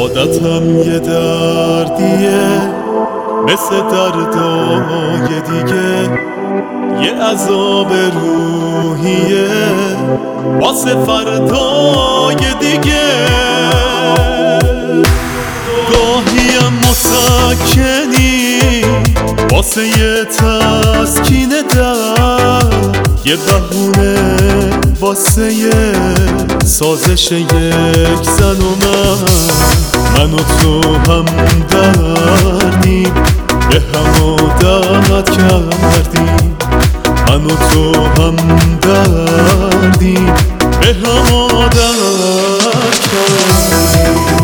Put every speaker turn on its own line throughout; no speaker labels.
عادتم یه دردیه مثل دردای دیگه، یه عذاب روحیه واسه فردای دیگه. گاهیم مسکنی واسه یه تسکین در، یه بهونه واسه یه سازش یک زن و من و تو هم دردیم، به هم عادت کردیم. من و تو هم دردیم، به هم عادت کردیم.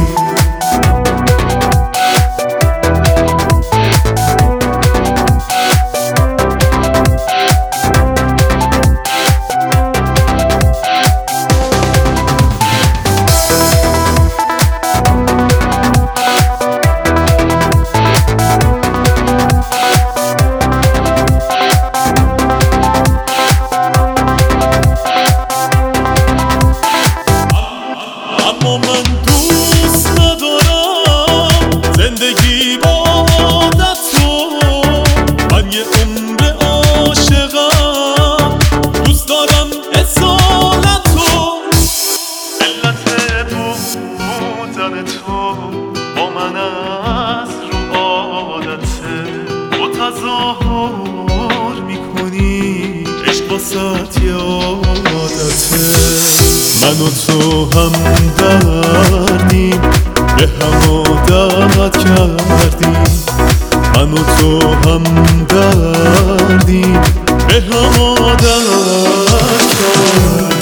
اما من دوست ندارم زندگی با عادت تو، من یه عمر عاشقم، دوست دارم اصالت تو. علت بودن تو با من از رو عادته، تو تظاهر میکنی عشق واسط یه عادته. من و تو هم دردیم، به هم عادت کردیم. من و تو هم دردیم، به هم عادت کردیم.